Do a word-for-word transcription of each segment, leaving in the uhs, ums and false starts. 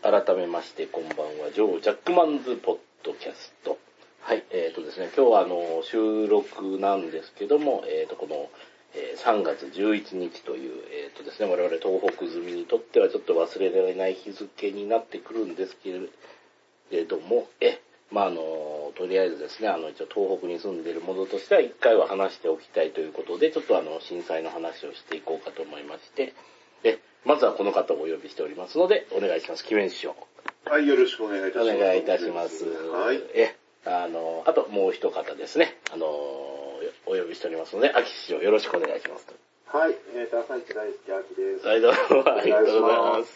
改めましてこんばんは、ジョー・ジャックマンズ・ポッドキャスト。はい、えっ、ー、とですね、今日はあの、収録なんですけども、えっ、ー、と、この、えー、さんがつじゅういちにちという、えっ、ー、とですね、我々東北済みにとってはちょっと忘れられない日付になってくるんですけれども、え、まああの、とりあえずですね、あの、一応東北に住んでいるものとしては一回は話しておきたいということで、ちょっとあの、震災の話をしていこうかと思いまして、え、まずはこの方をお呼びしておりますので、お願いします。木面師匠。 はい、よろしくお願いいたします。 お願いいたします。 はい。 え、あの、あともう一方ですね、あの、お呼びしておりますので、秋師匠よろしくお願いします。 はい、えーと、朝市大好き秋です。 はい、どうもありがとうございます。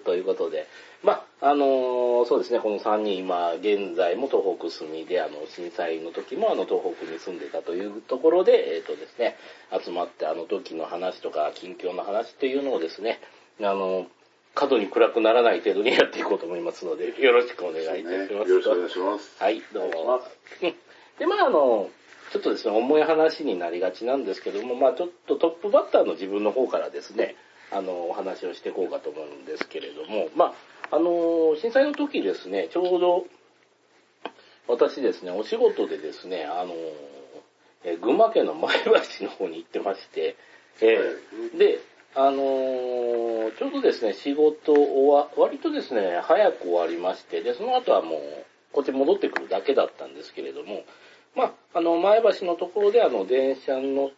ということで、まあ、あの、そうですね、このさんにん、今、現在も東北住みで、あの、震災の時もあの、東北に住んでたというところで、えっ、ー、とですね、集まってあの時の話とか、近況の話っていうのをですね、あの、過度に暗くならない程度にやっていこうと思いますので、よろしくお願いいたします。ね、 よろしくお願いします。 はい、どうも。で、まあ、あの、ちょっとですね、重い話になりがちなんですけども、まあ、ちょっとトップバッターの自分の方からですね、あの、お話をしていこうかと思うんですけれども、まあ、あの、震災の時ですね、ちょうど、私ですね、お仕事でですね、あの、え群馬県の前橋の方に行ってまして、えー、で、あのー、ちょうどですね、仕事は、割とですね、早く終わりまして、で、その後はもう、こっち戻ってくるだけだったんですけれども、まあ、あの、前橋のところで、あの、電車に乗って、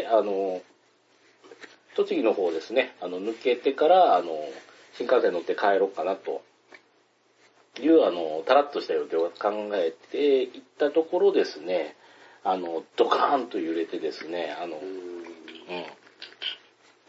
あの、栃木の方ですね、あの、抜けてから、あの、新幹線乗って帰ろうかな、という、あの、たらっとした予定を考えて行ったところですね、あの、ドカーンと揺れてですね、あの、うん、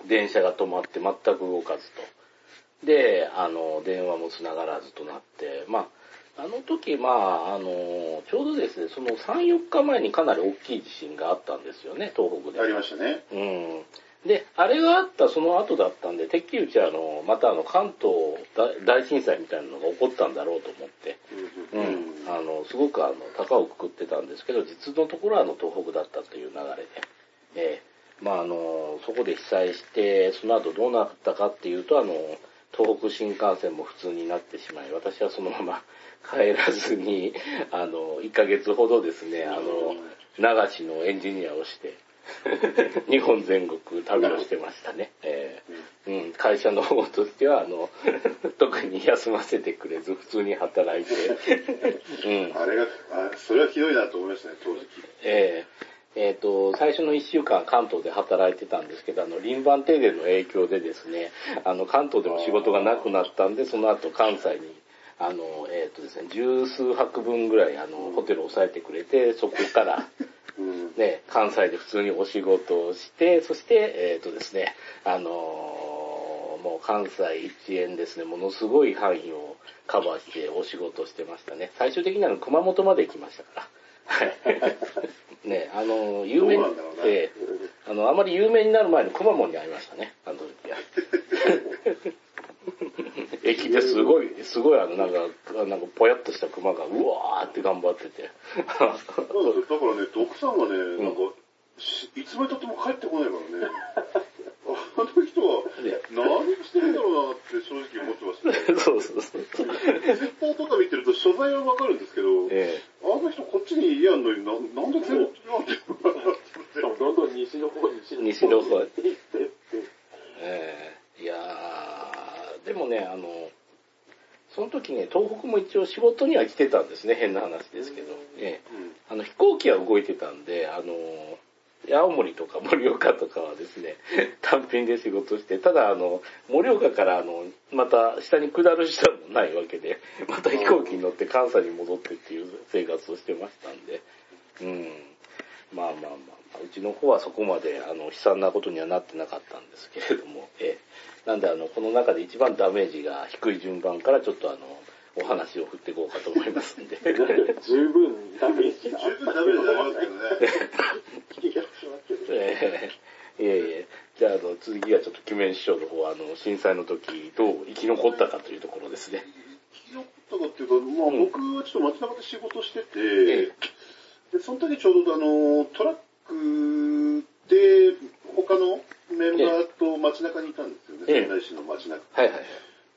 電車が止まって全く動かずと。で、あの、電話も繋がらずとなって、まあ、あの時、まあ、あの、ちょうどですね、そのさん、よっかまえにかなり大きい地震があったんですよね、東北で。 ありましたね。 うん。で、あれがあったその後だったんで、てっきりうちはあの、またあの、関東大震災みたいなのが起こったんだろうと思って、うん。あの、すごくあの、高をくくってたんですけど、実のところはあの、東北だったという流れで、えー、まああの、そこで被災して、その後どうなったかっていうと、あの、東北新幹線も普通になってしまい、私はそのまま帰らずに、あの、いっかげつほどですね、あの、流しのエンジニアをして、日本全国旅をしてましたね。えーうん、会社の方としては、あの、特に休ませてくれず、普通に働いて。 うん、あれがあ、それはひどいなと思いましたね、当時。 えーえっ、ー、と、最初のいっしゅうかん関東で働いてたんですけど、あの、輪番停電の影響でですね、あの、関東でも仕事がなくなったんで、その後関西に、あの、えっ、ー、とですね、十数泊分ぐらい、あの、ホテルを抑えてくれて、そこから、ね、関西で普通にお仕事をして、そして、えっ、ー、とですね、あのー、もう関西一円ですね、ものすごい範囲をカバーしてお仕事をしてましたね。最終的には熊本まで行きましたから。はい。ね、あの、有名に、えー、あの、あまり有名になる前のくまモンに会いましたね、あの時は。駅ですごい、すごいあの、なんか、なんかぽやっとした熊が、うわーって頑張ってて。 だからね、奥さんがね、なんか、いつまでたっても帰ってこないからね。あの人は、何してるんだろうなって正直思ってましたね。 そうそうそう。 ツイッターとか見てると所在はわかるんですけど、ええ、あの人こっちに家あんのにな、なんで全部なんていうのかなって。 どんどん西の方に西の方に。ええ、いやー、でもね、あの、その時ね、東北も一応仕事には来てたんですね、変な話ですけど。ええ、あの飛行機は動いてたんで、あの、青森とか盛岡とかはですね、単品で仕事して、ただあの、盛岡からあの、また下に下る下もないわけで、また飛行機に乗って関西に戻ってっていう生活をしてましたんで、うん。まあまあまあ、うちの方はそこまであの、悲惨なことにはなってなかったんですけれども、ええ、なんであの、この中で一番ダメージが低い順番からちょっとあの、お話を振っていこうかと思いますんで。 十分ダメージが。 十分ダメージありますけどね。 気がしますけど。 ええ、いえいえ。じゃあ、あの、次はちょっと、キメン師匠の方、あの、震災の時、どう生き残ったかというところですね。 生き残ったかっていうか、まあ、うん、僕はちょっと街中で仕事してて、ええ、で、その時ちょうどあの、トラックで、他のメンバーと街中にいたんですよね、仙台市の街中。 はいはい。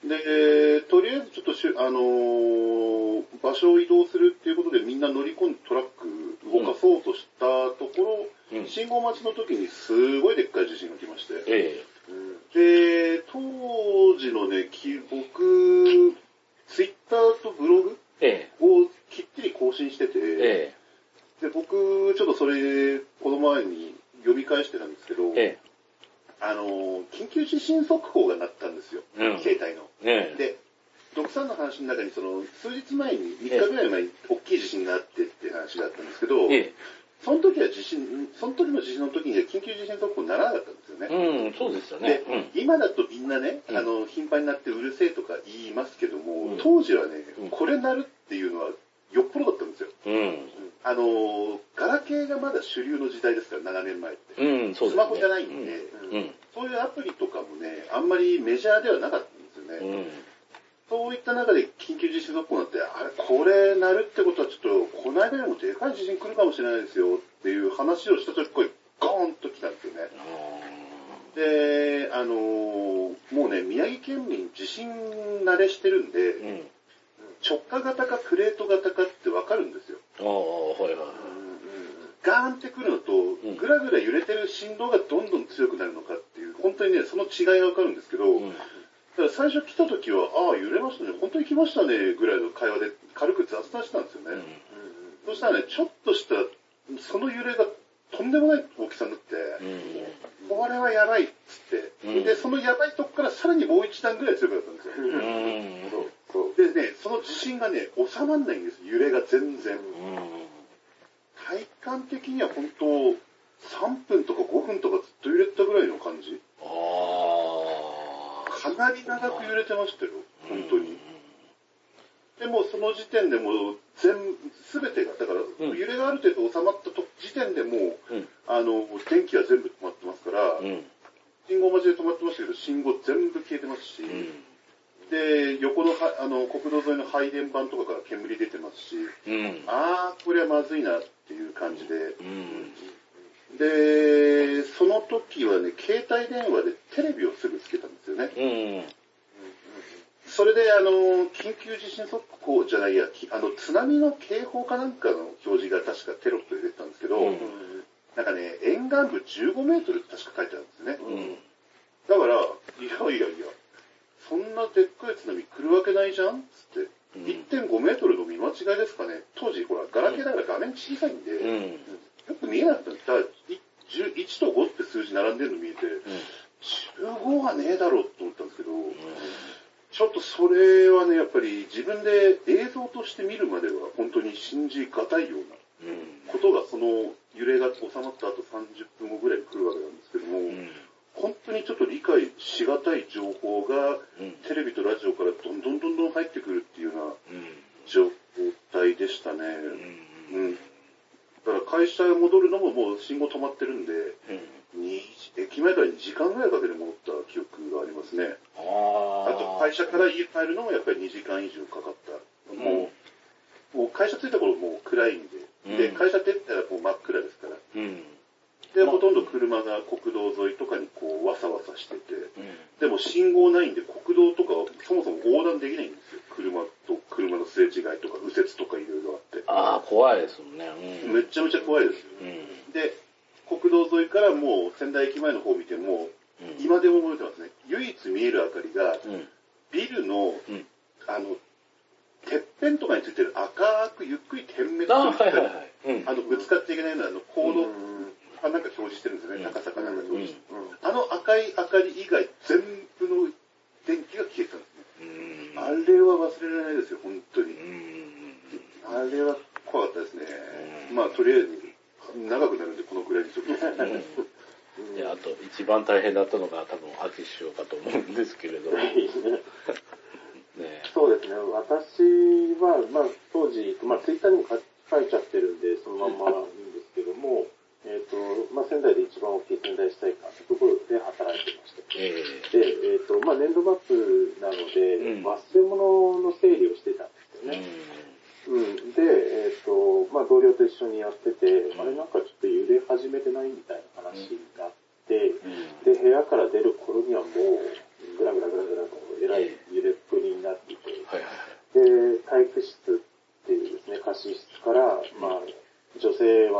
で、とりあえずちょっとしゅ、あのー、場所を移動するっていうことでみんな乗り込んでトラック動かそうとしたところ、うん、信号待ちの時にすごいでっかい地震が来まして。ええ、で、当時のね、僕、ツイッターとブログをきっちり更新してて、ええ、で、僕、ちょっとそれ、この前に読み返してたんですけど、ええ、あの、緊急地震速報が鳴ったんですよ。うん、携帯の。ええ、で、ドクさんの話の中に、その、数日前に、みっかぐらい前に大きい地震があってっていう話があったんですけど、ええ、その時は地震、その時の地震の時には緊急地震速報ならなかったんですよね。 うん、そうですよね。 で、うん、今だとみんなね、あの、頻繁になってうるせえとか言いますけども、うん、当時はね、うん、これ鳴るっていうのはよっぽどだったんですよ。うん、あの、ガラケーがまだ主流の時代ですから、ななねんまえって。うん、そうですね、スマホじゃないんで、うんうん、そういうアプリとかもね、あんまりメジャーではなかったんですよね。うん、そういった中で緊急地震速報になって、あれ、これ鳴るってことはちょっと、この間よりもでかい地震来るかもしれないですよっていう話をした時、これ、ゴーンと来たんですよね。で、あのー、もうね、宮城県民地震慣れしてるんで、うん、直下型かプレート型かってわかるんですよ。ああ、はいはい。ガーンってくるのと、ぐらぐら揺れてる振動がどんどん強くなるのかっていう、本当にね、その違いがわかるんですけど、うん、だから最初来た時は、ああ、揺れましたね、本当に来ましたね、ぐらいの会話で軽く雑談してたんですよね。うんうん、そしたらね、ちょっとした、その揺れがとんでもない大きさになって、うん、これはやばいっつって、うん、で、そのやばいとこからさらにもう一段ぐらい強くなったんですよ。うん、そうそうでね、その地震がね、収まんないんです、揺れが全然。うん、体感的には本当、さんぷんとかごふんとかずっと揺れてたぐらいの感じ。あかなり長く揺れてましたよ、本当に。でもその時点でもう全、すべてが、だから、うん、揺れがある程度収まったと時点でもう、うん、あの、電気は全部止まってますから、うん、信号待ちで止まってましたけど、信号全部消えてますし、うん、で、横のはあの国道沿いの配電盤とかから煙出てますし、うん、あー、これはまずいなっていう感じで、うん、で、その時はね、携帯電話でテレビをすぐつけたんですよね。うん、それで、あの、緊急地震速報じゃないや、あの、津波の警報かなんかの表示が確かテロップで出てたんですけど、うん、なんかね、沿岸部じゅうごメートルって確か書いてあるんですね。うん、だから、いやいやいや、そんなでっかい津波来るわけないじゃんつって、うん、いってんごメートルの見間違いですかね。当時、ほら、ガラケーだから画面小さいんで、うん、よく見えなかったんです。だからいちとごって数字並んでるの見えて、うん、じゅうごはねえだろうと思ったんですけど、うん、ちょっとそれはね、やっぱり自分で映像として見るまでは本当に信じがたいようなことが、その揺れが収まった後さんじゅっぷんごぐらいに来るわけなんですけども、うん、本当にちょっと理解しがたい情報が、うん、テレビとラジオからどんどんどんどん入ってくるっていうような状態でしたね。うんうん、だから会社へ戻るのももう信号止まってるんで、うん、に駅前からにじかんぐらいかけて戻った記憶がありますね。あ, あと会社から家帰るのもやっぱりにじかん以上かかった。うん、もう、もう会社着いた頃もう暗いんで、うん、で、会社出たらもう真っ暗ですから。うん、で、ほとんど車が国道沿いとかにこうわさわさしてて、うん、でも信号ないんで国道とかはそもそも横断できないんですよ。車と車のすれ違いとか右折とかいろいろあって。 ああ、怖いですもんね。 うん、めちゃめちゃ怖いですよ。うん、で、国道沿いからもう仙台駅前の方を見ても、うん、今でも覚えてますね。唯一見える明かりが、うん、ビルの、うん、あの、てっぺんとかについてる赤くゆっくり点滅する、あ、はいはいはい、うん、あの、ぶつかっちゃいけないような、あの、コード、あ、なんか表示してるんですよね。高さかなんか表示して、うんうん。あの赤い明かり以外全部の電気が消えたんですね。あれは忘れられないですよ、本当に。あれは怖かったですね。まあ、とりあえず、長くなるんで、このくらいにしときます。 で、あと、一番大変だったのが、多分、秋首相かと思うんですけれども。ね、 そうですね。私は、まあ、当時、まあ、ツイッターにも書いちゃってるんで、そのままいいんですけども、えっ、ー、と、まあ、仙台で一番大きい仙台市体館というところで働いてました。えー、で、えっ、ー、と、まあ、年度末なので、うん、忘れ物の整理をしてたんですよね。うん、うん、で、えっ、ー、と、まあ、同僚と一緒にやってて、うん、あれなんかちょっと揺れ始めてないみたいな話になって、うん、で、部屋から出る頃にはもう、ぐらぐらぐらぐらとえらい揺れっ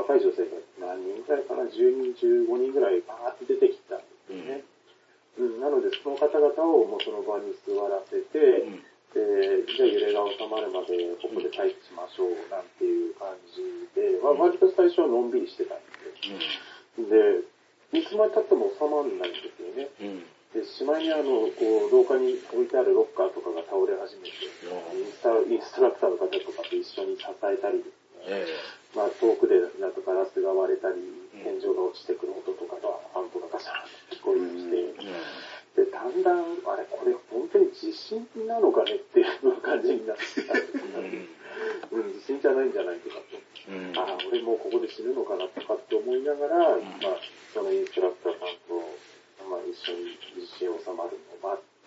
若い女性が何人ぐらいかな、じゅうにん、じゅうごにんぐらいバーって出てきたんですよね。うん、なのでその方々をもうその場に座らせて、うん、で、じゃあ揺れが収まるまでここで待機しましょうなんていう感じで、うん、割と最初はのんびりしてたんですよ。うん、で、いつまで経っても収まらないんですよね。うん、で、しまいにあの、こう、廊下に置いてあるロッカーとかが倒れ始めて、インスタ、インストラクターの方とかと一緒に支えたりですね、えー、まあ遠くでなんとガラスが割れたり、天井が落ちてくる音とかが、パンとかガシャンと聞こえてきて、で、だんだん、あれ、これ本当に地震なのかねっていう感じになってきたんですね。うん、地震じゃないんじゃないとかと。うん、ああ、俺もうここで死ぬのかなとかって思いながら、うん、まあ、そのインストラクターさんと、まあ、一緒に地震収まるのを待って、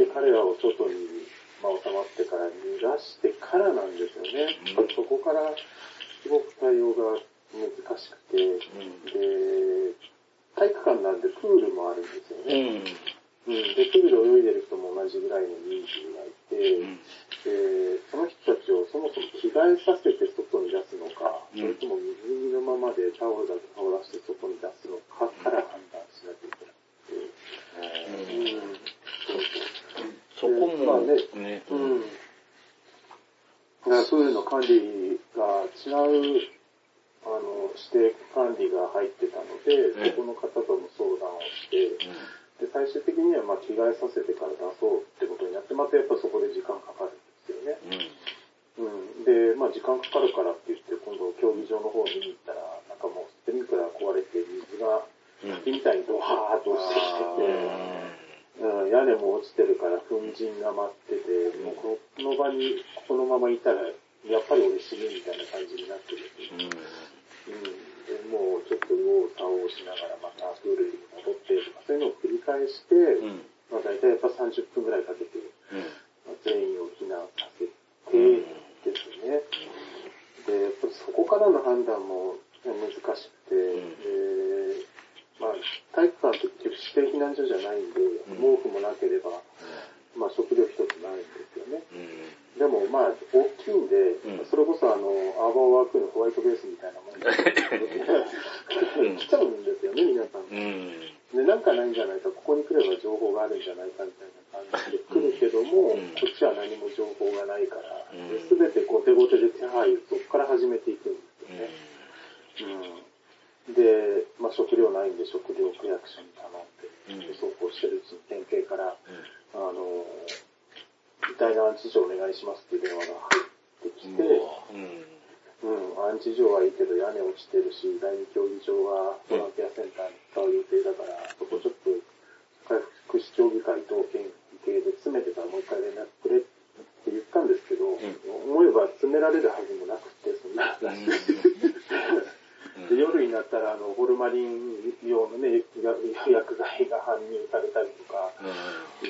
で、彼らを外に、まあ、収まってから逃がしてからなんですよね。うん、そこから、すごく対応が難しくて、うん、で、体育館なんでプールもあるんですよね。うんうん、で、プールで泳いでる人も同じぐらいの人数がいて、うん、で、その人たちをそもそも着替えさせて外に出すのか、うん、それとも水着のままでタオルだけ羽織らせて外に出すのかから判断しなきゃいけなくて。うんうん、 そこも、まあね、ね、 うん。だからプールの管理が違う、あの、指定管理が入ってたので、うん、そこの方とも相談をして、うん、で、最終的にはまあ着替えさせてから出そうってことになって、またやっぱそこで時間かかるんですよね。うん。うん、で、まあ時間かかるからって言って、今度競技場の方に見に行ったら、なんかもうスプリンクラー壊れて水が滝みたいにドワーッと落ちてきてて、うん、屋根も落ちてるから粉塵が舞ってて、もうこの場にこのままいたら、やっぱり俺死ぬみたいな感じになってる。うんうん、でもうちょっと右往左往しながらまたプールに戻ってとかそういうのを繰り返して、うんまあ、大体やっぱさんじゅっぷんぐらいかけて、うんまあ、全員を避難させてですね、うん、でやっぱりそこからの判断も難しくて、うんでまあ、体育館って結局指定避難所じゃないんで、うん、毛布もなければ、まあ、食料一つないんですよね。うんでもまあ大きいんで、うん、それこそあのアーバーワークのホワイトベースみたいなものが来ちゃうんですよね皆さん、うん、でなんかないんじゃないかここに来れば情報があるんじゃないかみたいな感じで来るけども、うん、こっちは何も情報がないから、うん、で全て後手後手で手配をそこから始めていくんですよね、うん、で、まあ、食料ないんで食料区役所に頼んで、うん、そうこうしてるうちに県警から、うん、あの遺体の安置所お願いしますっていう電話が入ってきて、うんうん、安置所はいいけど屋根落ちてるし、第二競技場はボランティアセンターに使う予定だから、そこちょっと社会福祉協議会と県警で詰めてからもう一回連絡くれって言ったんですけど、うん、思えば詰められるはずもなくて、そんな話で夜になったらあのホルマリン用のね薬剤が搬入されたりとか、うん、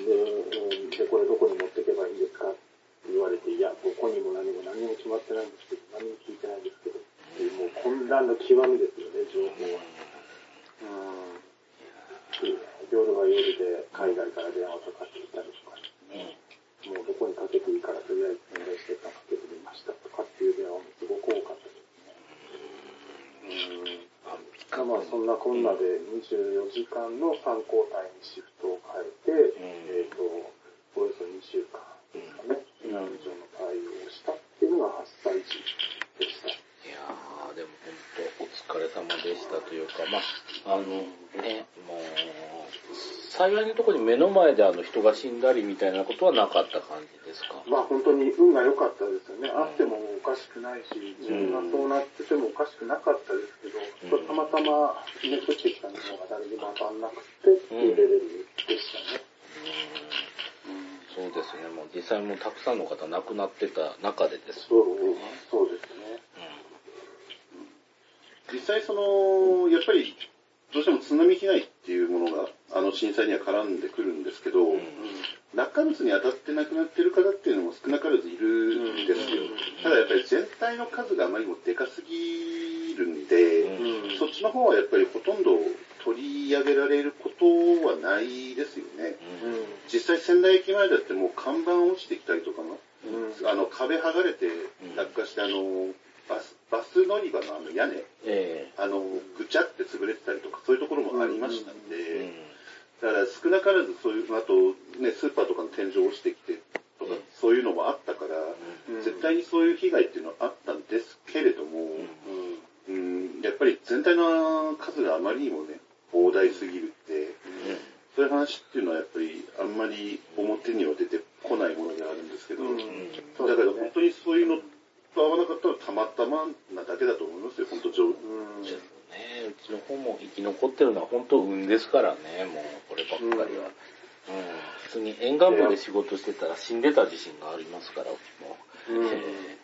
で, でこれどこに持っていけばいいんですかって言われて、いやどこにも何も何も決まってないんですけど何も聞いてないんですけどっていうもう混乱の極みですよね情報は。うん、夜は夜で海外から電話かかってきたりとか、ね、うん、もうどこにかけていいからとりあえず仙台市からかけてみましたとかっていう電話もすごく多かったです。うん、まあそんなこんなでにじゅうよじかんのさん交代にシフトを変えて、うん、えっとおよそにしゅうかんですかね、避難所の対応をしたっていうのがはっさい児でした。 いやーでも本当お疲れ様でしたというか、まああのねもう幸いのところに目の前であの人が死んだりみたいなことはなかった感じですか？ まあ本当に運が良かったですよね。あってもおかしくないし、自分がそうなっててもおかしくなかったですけど、うん、たまたまひねくってきたのが誰にも当たんなくてっていうレベルでしたね。 うんうん、そうですね。もう実際もたくさんの方亡くなってた中でですね。 そう、そうですね。 うん、実際そのやっぱりどうしても津波被害っていうものがあの震災には絡んでくるんですけど、うん、落下物に当たって亡くなっている方っていうのも少なからずいるんですよ。ただやっぱり全体の数があまりにもでかすぎるんで、うん、そっちの方はやっぱりほとんど取り上げられることはないですよね。うん、実際仙台駅前だってもう看板落ちてきたりとかも、うん、あの壁剥がれて落下してあのバスバス乗り場のあの屋根、 えー、 あの、ぐちゃって潰れてたりとか、そういうところもありましたんで、うんうん、だから少なからずそういう、あとね、スーパーとかの天井落ちてきてとか、そういうのもあったから、うん、絶対にそういう被害っていうのはあったんですけれども、うんうん、やっぱり全体の数があまりにもね、膨大すぎるって、うん、そういう話っていうのはやっぱりあんまり表には出てこないものであるんですけど、うん、だから本当にそういうのと合わなかったらたまたまなだけだと思いますよ、本当上、うんね、うちの方も生き残ってるのは本当運ですからね、もうこればっかりは。うんうん、普通に沿岸部で仕事してたら死んでた自信がありますから、うちも。うん、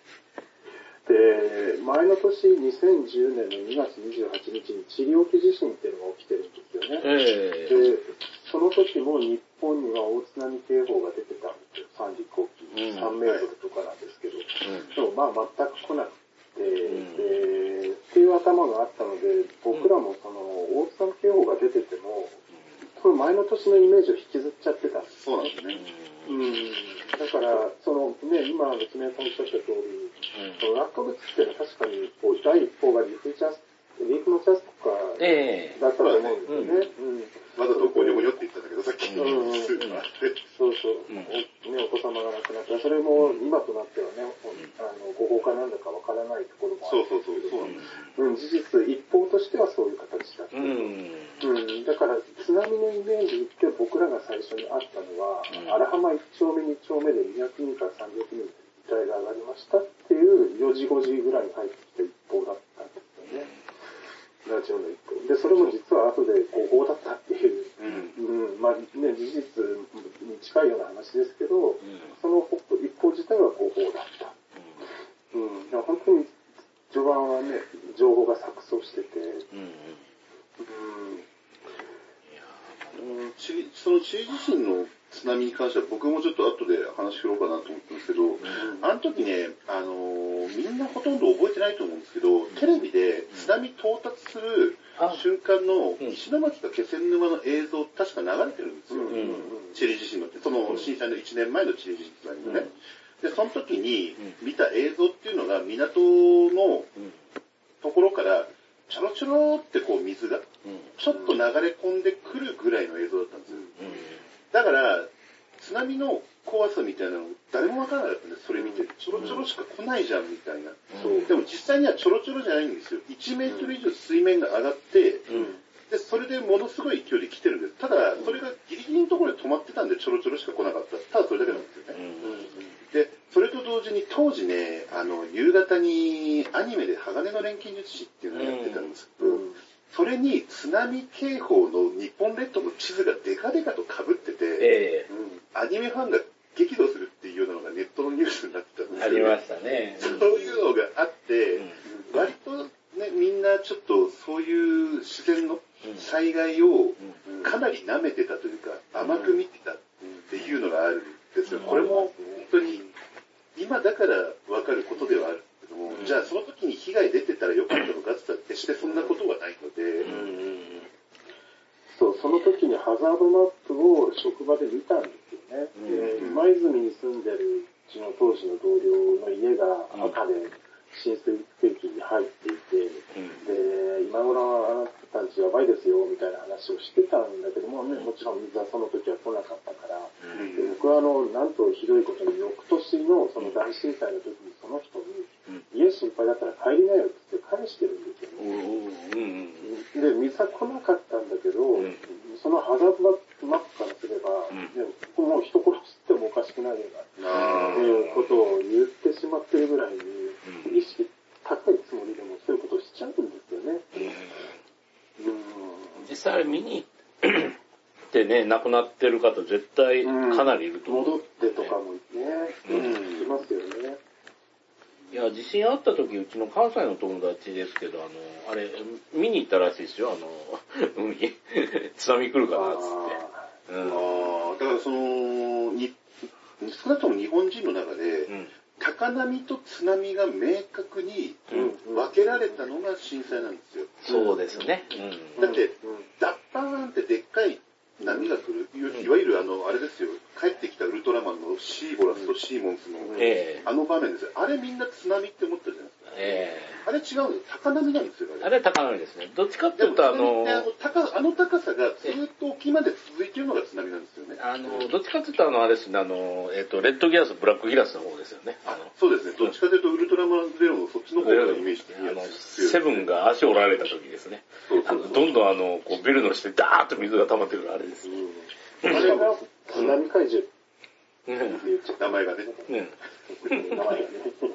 で、前の年にせんじゅうねんのにがつにじゅうはちにちにチリ沖地震っていうのが起きてるんですよね。えー、で、その時も日本には大津波警報が出てたんですよ。三陸沖、うん、さんメートルとかなんですけど。うん、でもまあ全く来なくて、うん、で、っていう頭があったので、僕らもその大津波警報が出てても、この前の年のイメージを引きずっちゃってたんですよね。そうなんですね。 うん。だから、そのね、今、別名さんおっしゃった通り、その落下物っていうのは確かに、こう、第一報がリーフジャス、リーフのジャスとか、だったと思うんですよね。うん。 わざとゴニョゴニョって言ったんだけど、さっきのスーパーで。 そうそう。ね、お子様が亡くなった。それも、今となってはね、あの、誤報かなんだかわからないところもある。 そうそうそう。そうなんです。 うん、事実、一報としてはそういう形だった。うん。うん。だから、津波のイメージって僕らが最初にあったのは、荒浜一丁目二丁目でにひゃくにんからさんびゃくにん遺体が上がりましたっていうよじごじぐらいに入ってきた一報だったんですよね。ラジオの一報。で、それも実は後で誤報だったっていう、うん、うん、まあね、事実に近いような話ですけど、うん、その一報自体は誤報だった。うん。だから本当に序盤はね、情報が錯綜してて、うん。 うん、そのチリ地震の津波に関しては僕もちょっと後で話振ろうかなと思ったんですけど、うん、あの時ね、あのー、みんなほとんど覚えてないと思うんですけど、うん、テレビで津波到達する瞬間の石巻か気仙沼の映像確か流れてるんですよ。うん、チリ地震のって、その震災のいちねんまえのチリ地震津波のね。で、その時に見た映像っていうのが港のところからちょろちょろってこう水がちょっと流れ込んでくるぐらいの映像だったんですよ。だから津波の怖さみたいなの誰もわからなかったんです。それ見てちょろちょろしか来ないじゃんみたいな。でも実際にはちょろちょろじゃないんですよ。いちメートル以上水面が上がって、でそれでものすごい勢いで来てるんです。ただそれがギリギリのところで止まってたんでちょろちょろしか来なかった。ただそれだけなんですよね。で、それと同時に当時ね、あの、夕方にアニメで鋼の錬金術師っていうのをやってたんですけど、うん、それに津波警報の日本列島の地図がデカデカと被ってて、えーうん、アニメファンが激怒するっていうようなのがネットのニュースになってたんですよ。 ありましたね。 そういうのがあって、うん、割とね、みんなちょっとそういう自然の災害をかなり舐めてたというか、甘く見てたっていうのがあるんですよ。これも本当に今だから分かることではあるけども、うん、じゃあその時に被害出てたらよかったのかって言ったら決してそんなことはないので、うん、 そう、その時にハザードマップを職場で見たんですよね。うん、で、舞鶴に住んでるうちの当時の同僚の家が赤で浸水区域に入っていて、うん、で、今頃あなたたちやばいですよみたいな話をしてたんだけども、ね、もちろん水はその時は来なかったから、うん、で僕はあの、なんとひどいことに翌年のその大震災の時にその人に、うん、家心配だったら帰りなよって返してるんですよね。うん、で、水は来なかったんだけど、うん、そのハザードマップからすれば、うん、ね、もう人殺してもおかしくないような、いうことを言ってしまってるぐらいに、うん、意識高いつもりでもそういうことをしちゃうんですよね。 うん、実際見に行ってね、亡くなってる方絶対かなりいると思う、 うん、戻ってとかもね、うん、いますよね。 いや、地震あった時、うちの関西の友達ですけど、あの、あれ、見に行ったらしいですよ、あの、海、津波来るかな、つって。うん、 ああ、だからその、に、少なくとも日本人の中で、うん、高波と津波が明確に分けられたのが震災なんですよ。 そうですね。 うん、だって、ダッパーンってでっかい波が来る、いわゆるあの、あれですよ、帰ってきたウルトラマンのシーボラスとシーモンスの、あの場面ですよ。あれみんな津波って思ったじゃないですか。 えー、あれ違うんです。高波なんですよ、 あれ。あれ高波ですね。どっちかっていうと、あの、 あの高、あの高さがずっと沖まで続いているのが津波なんですよね。 あの、どっちかっていうと、あの、あれですね、あの、えっ、ー、と、レッドギラス、ブラックギラスの方ですよね。 あのそうですね。どっちかというと、ウルトラマンゼロのそっちの方がイメージ的に、 あの、セブンが足折られた時ですね。そうそうそうあのどんどんあの、こう、ビルの下でダーッと水が溜まってくるあれです。 うん、あれが津波怪獣。 うん、名前がね。うん。名前がね。うん。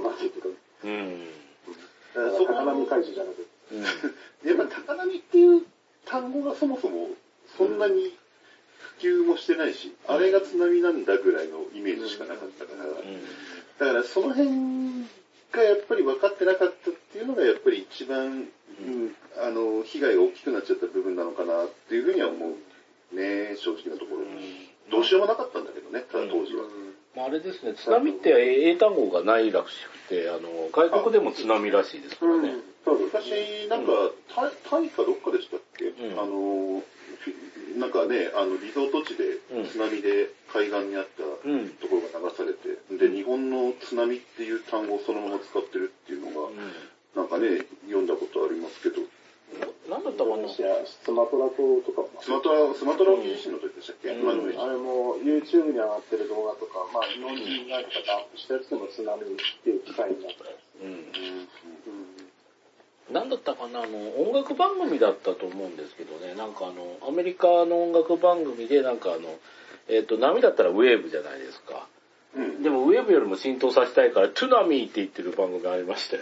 マジとか。うん。 高波怪獣じゃなくて。 うん。やっぱ高波っていう単語がそもそもそんなに普及もしてないし、うん、あれが津波なんだぐらいのイメージしかなかったから、うん、だからその辺がやっぱり分かってなかったっていうのがやっぱり一番、うん、あの、被害が大きくなっちゃった部分なのかなっていうふうには思うね、正直なところ。うんどうしようもなかったんだけどね、ただ当時は。 まあ、あれですね、津波って英単語がないらしくて、あの、外国でも津波らしいですからね。 うん、昔、なんか、タイ、タイかどっかでしたっけ、うん、あの、なんかね、あの、リゾート地で津波で海岸にあったところが流されて、うん、で、日本の津波っていう単語をそのまま使ってるっていうのが、うん、なんかね、読んだことありますけど、 なんだったかなスマトラ島とかも。 スマトラ、スマトラ沖地震の時でしたっけ、うん、 あれも YouTube に上がってる動画とか、まあ日本人がアップしたやつでも津波っていう機会になったやつ。うんうん、なんだったかなあの、音楽番組だったと思うんですけどね、なんかあの、アメリカの音楽番組で、なんかあの、えっと、波だったらウェーブじゃないですか。うん、でもウェーブよりも浸透させたいからトゥナミーって言ってる番組がありましたよ。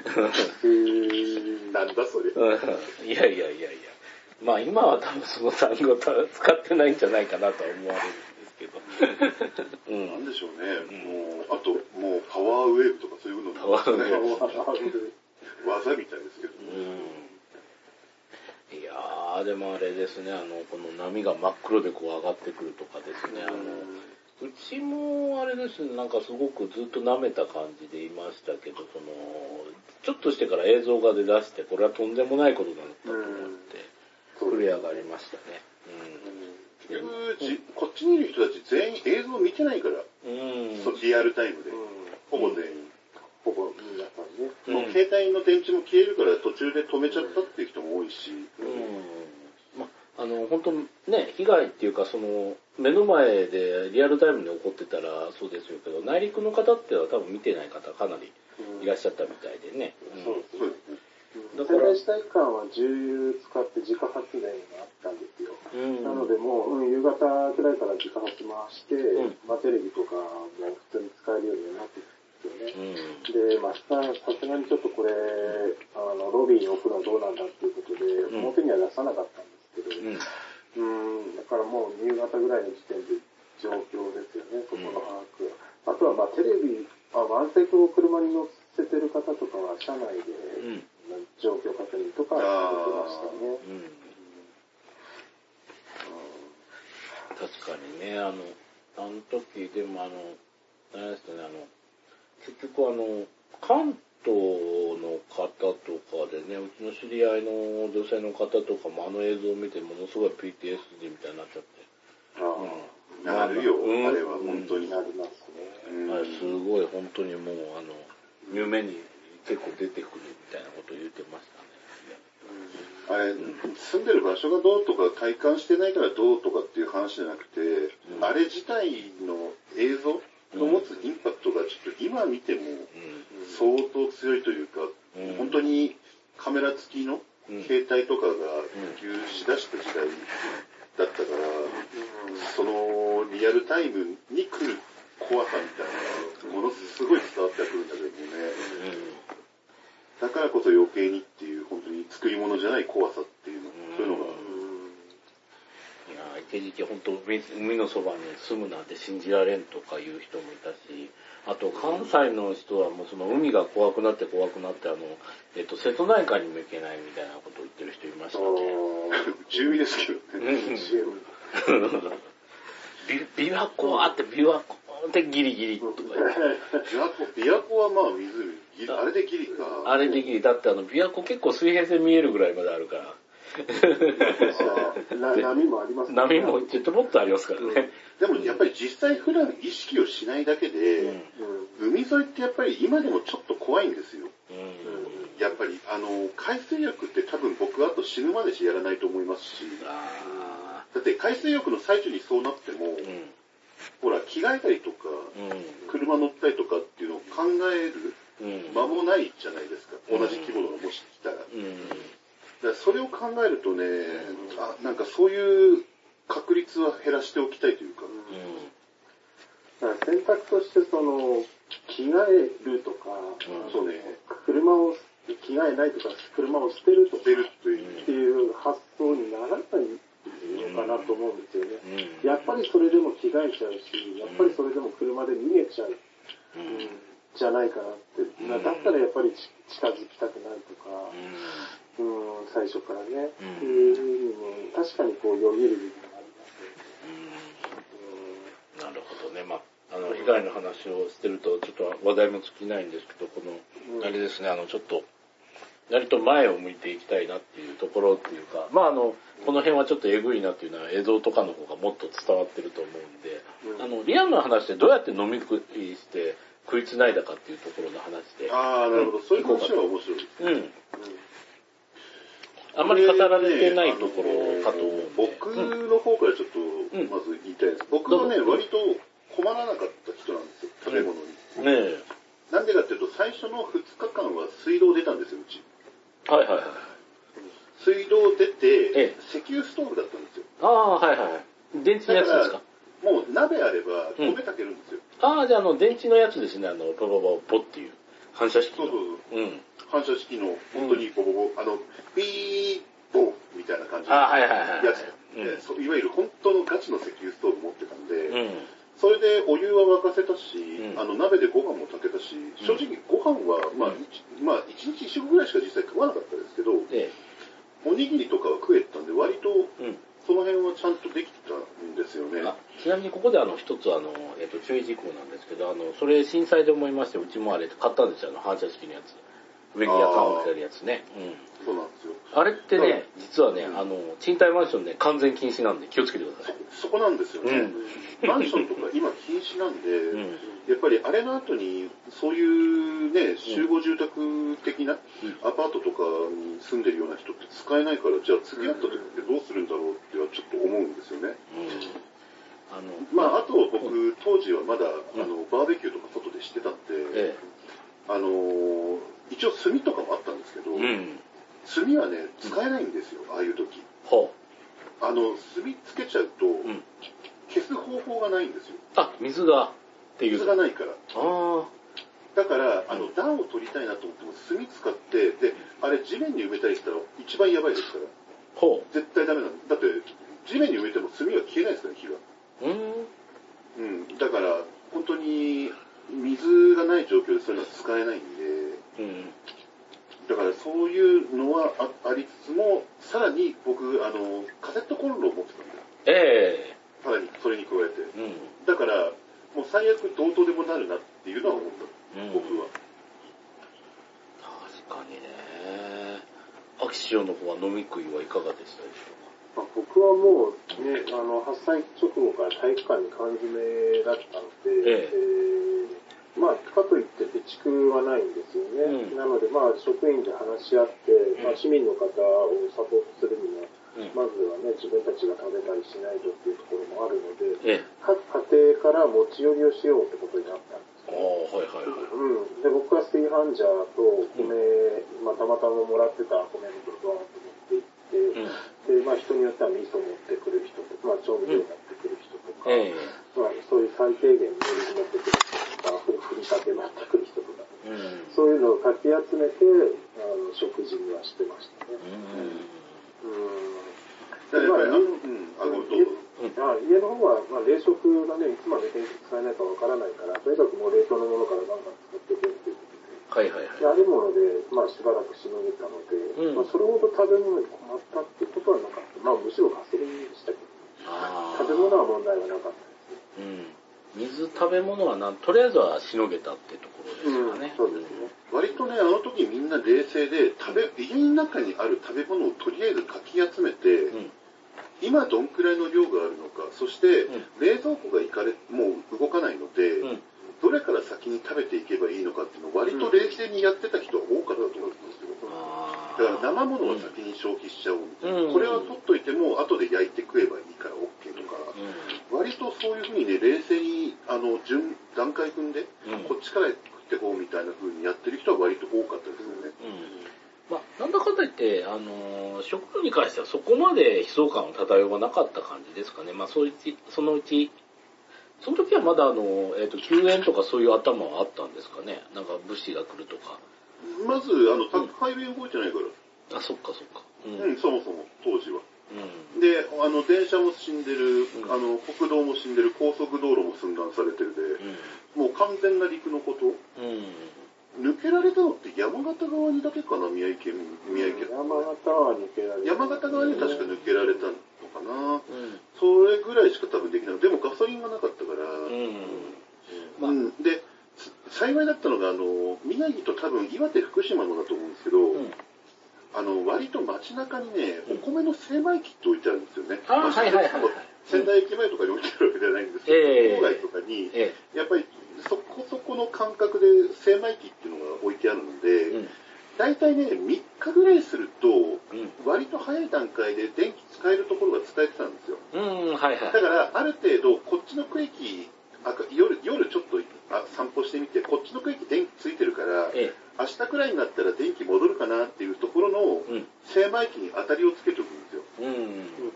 なんだそれ。 いやいやいやいや。まあ今は多分その単語使ってないんじゃないかなとは思われるんですけど。 うん、なんでしょうね。もう、あと、もうパワーウェーブとかそういうのも、ね、パワーウェーブ。技みたいですけど。 うん、いやー、でもあれですね、あの、この波が真っ黒でこう上がってくるとかですね、あの、うちもあれですね、なんかすごくずっと舐めた感じでいましたけど、その、ちょっとしてから映像が出だして、これはとんでもないことだったと思って、震え上がりましたね。 うん。うん、こっちにいる人たち全員映像見てないから、うん、リアルタイムで、うん、ほぼ全員。ほぼ皆さんね。うん、もう携帯の電池も消えるから途中で止めちゃったっていう人も多いし、うんあの、本当ね、被害っていうか、その、目の前でリアルタイムに起こってたらそうですけど、内陸の方っては多分見てない方かなりいらっしゃったみたいでね。うん、そうですね。 だから、仙台市体館は重油使って自家発電があったんですよ。うん、なのでもう、うん、夕方くらいから自家発回して、うん、まあテレビとかも普通に使えるようになってきてですよね。うん、で、まあ、さすがにちょっとこれ、あの、ロビーに置くのどうなんだっていうことで、表には出さなかったんですけど、うんうん、だからもう夕方ぐらいの時点で状況ですよね、そこの把握。うん、あとはまあテレビ、あワンセクを車に乗せてる方とかは車内で状況確認とかしてましたね。うんうん、 確かにね、あの、あの時でもあの、あれですね、あの、結局あの、関東の方とかでね、うちの知り合いの女性の方とかもあの映像を見てものすごい ピーティーエスディー みたいになっちゃって。 ああ、うん、なるよ、うん、あれは本当になりますね。 うん、あれすごい本当にもうあの、夢に結構出てくるみたいなことを言ってましたね。 あれ、うん、住んでる場所がどうとか体感してないからどうとかっていう話じゃなくて、うん、あれ自体の映像の持つインパクトがちょっと今見ても相当強いというか、うん、本当にカメラ付きの携帯とかが普及しだした時代だったから、うん、そのリアルタイムに来る怖さみたいなものすごい伝わってくるんだけどね、うん、だからこそ余計にっていう本当に作り物じゃない怖さっていうの、うん、そういうのがいや一時期本当海のそばに住むなんて信じられんとかいう人もいたし、あと関西の人はもうその海が怖くなって怖くなってあの、えっと、瀬戸内海にも行けないみたいなことを言ってる人いましたね。 注意ですけどね。 び琵琶湖はあって琵琶湖でギリギリとか言って。 琵琶湖はまあ湖、あれでギリか。 あれでギリ。だってあの琵琶湖結構水平線見えるぐらいまであるから。 波もありますね。 波もちょっともっとありますからね。 でもやっぱり実際普段意識をしないだけで、うん、海沿いってやっぱり今でもちょっと怖いんですよ。 うん、やっぱり、あの、海水浴って多分僕あと死ぬまでしやらないと思いますし、 あだって海水浴の最中にそうなっても、うん、ほら、着替えたりとか、うん、車乗ったりとかっていうのを考える間もないじゃないですか。うん、同じ規模のもし来たら。うん、だからそれを考えるとね、うん、あ、なんかそういう確率は減らしておきたいというか。 うん、だから選択としてその、着替えるとか、 うん、そうね、 車を着替えないとか、車を捨てるとかっていう発想にならないのかなと思うんですよね。うん、やっぱりそれでも着替えちゃうし、やっぱりそれでも車で逃げちゃう、うん、じゃないかなって。うん、だったらやっぱり近づきたくないとか、うん、最初からね、うん、いうふうに確かにこうよぎる部分がありますよね。 うん、なるほどね。まああの、被害の話をしてると、ちょっと話題も尽きないんですけど、この、あれですね、あの、ちょっと、割と前を向いていきたいなっていうところっていうか、まああの、この辺はちょっとエグいなっていうのは映像とかの方がもっと伝わってると思うんで、うん、あの、リアルな話でどうやって飲み食いして食いつないだかっていうところの話で。 ああ、なるほど。そういう話は面白いですね。うん。うん、 あんまり語られてないところかと思うんで、 僕の方からちょっと、まず言いたいです。僕はね、割と困らなかった人なんですよ、食べ物に。うん、ねえ。なんでかっていうと、最初のふつかかんは水道出たんですよ、うち。 はいはいはい。 水道出て、ええ、石油ストーブだったんですよ。 ああ、はいはい。電池のやつですか？ もう鍋あれば米炊けるんですよ。 うん、ああ、じゃああの、電池のやつですね、あの、ポポポポっていう。反射式の。 そうそうそう。うん。反射式の、本当にポポポ、あの、ピーボーみたいな感じのやつ。うん、いわゆる本当のガチの石油ストーブ持ってたんで、うん、それでお湯は沸かせたし、うん、あの鍋でご飯も炊けたし、正直ご飯は、まあ、うん、まあ、いちにちいっ食ぐらいしか実際食わなかったですけど、ええ、おにぎりとかは食えてたんで、割と、その辺はちゃんとできたんですよね。 あ、ちなみにここであの、一つあの、えっと、注意事項なんですけど、あの、それ震災で思いまして、うちもあれ買ったんですよ、あの、反射式のやつ。上にヤカンを着てるやつね。 うん。そうなんですよ。 あれってね、実はね、あの、賃貸マンションで完全禁止なんで気をつけてください。 そ、そこなんですよね。うん、マンションとか今禁止なんで、うん、やっぱりあれの後に、そういうね、集合住宅的なアパートとかに住んでるような人って使えないから、じゃあ次会った時ってどうするんだろうってはちょっと思うんですよね。うん、あの、まあ、あと僕、うん、当時はまだ、あの、バーベキューとか外でしてたんで、ええ、あの、一応炭とかもあったんですけど、うん、炭はね、使えないんですよ、ああいう時。はあ、あの、炭つけちゃうと、うん、消す方法がないんですよ。 あ、水がっていう。 水がないから。あだから、あの、暖を取りたいなと思っても、炭使って、で、あれ地面に埋めたりしたら一番やばいですから。ほう。絶対ダメなんだ。だって、地面に埋めても炭は消えないですから、火が。うん。うん。だから、本当に、水がない状況でそういうのは使えないんで、うん、だからそういうのは あ, ありつつも、さらに僕、あの、カセットコンロを持ってたんだよ。ええー。さらに、それに加えて。うん、だから、もう最悪どうとでもなるなっていうのは思った、うん、僕は。 確かにね。秋潮の方は飲み食いはいかがでしたでしょうか？ まあ、僕はもうね、あの、発災直後から体育館に缶詰だったので、えええーまあ、かといって備蓄はないんですよね。うん、なので、まあ、職員で話し合って、うん、まあ、市民の方をサポートするには、うん、まずはね、自分たちが食べたりしないとっていうところもあるので、ええ、各家庭から持ち寄りをしようってことになったんですよ、ね。はいはいはい。うん。で、僕は炊飯ジャーと米、うん、まあ、たまたまもらってた米袋をバーッと持っていって、うん、で、まあ、人によっては味噌持ってくる人とか、まあ、調味料持ってくる人とか、うんまあ、そういう最低限の水持ってくる人とか、ふりかけ持ってくる人とか、うん、そういうのをかき集めて、あの食事にはしてましたね。うん。うんでまあ、家の、うん、あ、家あ家の方は、まあ、冷食がね、いつまで電気使えないかわからないから、とにかくもう冷凍のものからガンガン使っていくっていうことで、はいはいはい。であるもので、まあ、しばらくしのげたので、うんまあ、それほど食べ物に困ったっていうことはなかった。まあ、むしろガソリンでしたけど、あ食べ物は問題はなかったですね。 うん。水、食べ物はなん、とりあえずはしのげたってところですかね。 うん、そうですね。割とね、あの時みんな冷静で、食べ、家の中にある食べ物をとりあえずかき集めて、うん今どんくらいの量があるのか、そして、冷蔵庫がいかれ、もう動かないので、うん、どれから先に食べていけばいいのかっていうのを割と冷静にやってた人は多か生ものを先に消費しちゃおうみたいな、うん、これは取っといても後で焼いて食えばいいから OK とか、うん、割とそういうふうにね冷静にあの順段階踏んで、うん、こっちから食ってこうみたいな風にやってる人は割と多かったですよね。 うん、まあ、なんだかんだ言って、あのー、食料に関してはそこまで悲壮感を漂わなかった感じですかね。まあ、そういうそのうちその時はまだあの、えっと、救援とかそういう頭はあったんですかね。なんか物資が来るとか。 まず、あの、宅配便動いてないから。 うん、あ、そっかそっか。 うん、うん、そもそも、当時は。うん、で、あの、電車も死んでる、うん、あの、国道も死んでる、高速道路も寸断されてるで、うん、もう完全な陸のこと。うん、抜けられたのって山形側にだけかな、宮城県、宮城県。 山形は抜けられた。 山形側に確か抜けられたのかな。うん、それぐらいしか多分できない。でもガソリンがなかったから。うん。まあ、うん、で、幸いだったのが、あの、宮城と多分岩手、福島のだと思うんですけど、うん、あの、割と街中にね、お米の精米機って置いてあるんですよね。 あ、はいはいはい。 仙台駅前とかに置いてあるわけじゃないんですけど、郊外とかに、えー、やっぱりそこそこの感覚で精米機っていうのが置いてあるので、うん、大体ね、みっかぐらいすると、割と早い段階で電気使えるところが使えてたんですよ。 うん、はいはい。 だから、ある程度、こっちの区域、あ夜、夜ちょっとあ散歩してみて、こっちの区域電気ついてるから、ええ、明日くらいになったら電気戻るかなっていうところの、精米機に当たりをつけておくんですよ。うん、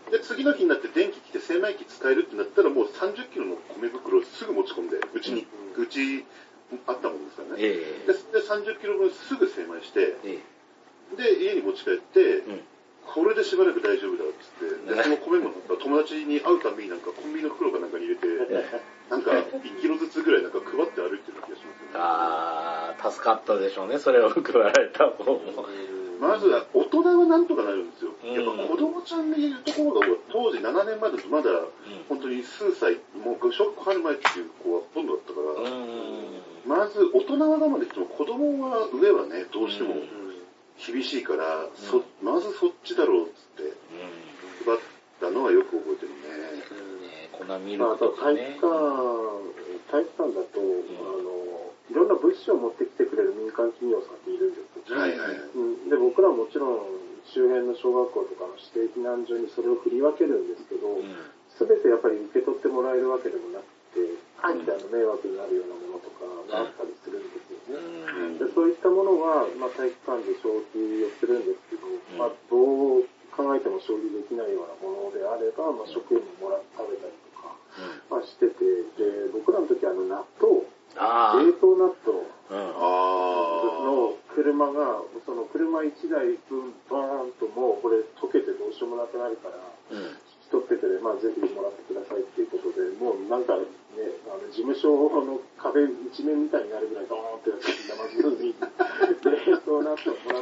で、次の日になって電気来て精米機使えるってなったら、もうさんじゅっキロの米袋をすぐ持ち込んで、うちに、うち、あったもんですからね。ええ、で、さんじゅっキロぶんすぐ精米して、ええ、で、家に持ち帰って、うん、これでしばらく大丈夫だっつって、で、その米もなんか友達に会うたびになんかコンビニの袋かなんかに入れて、なんかいちキロずつぐらいなんか配って歩いてる気がしますよね。 あー、助かったでしょうね、それを配られた方も。 まずは大人はなんとかなるんですよ。やっぱ子供ちゃんでいるところが当時ななねんまえだとまだ本当に数歳、もう小学校入る前っていう子はほとんどだったから、まず大人は我慢できても子供は上はね、どうしても厳しいから、そまずそっちだろうっつって配ったのはよく覚えてるね。 粉ミルクとかね。 あと体育館だと、うん、あのいろんな物資を持ってきてくれる民間企業さんっているんですよ、はいはい、うん、で僕らはもちろん周辺の小学校とかの指定避難所にそれを振り分けるんですけど、うん、全てやっぱり受け取ってもらえるわけでもなくて、あの迷惑になるようなものとかがあったりするんですよね、うん、でそういったものは、まあ、体育館で消費をするんですけど、うん、まあ、どう考えても消費できないようなものであれば、まあ、食塩ももらって食べたりとか、まあ、してて、で僕らの時はあの納豆、冷凍納豆の車が、その車いちだい分バーンともうこれ溶けてどうしようもなくなるから、うん、引き取ってくれ、まあ、ぜひもらってくださいっていうことで、もうなんかね、あの事務所の壁一面みたいになるぐらいドーンってやつ生ずに冷凍納豆もらって、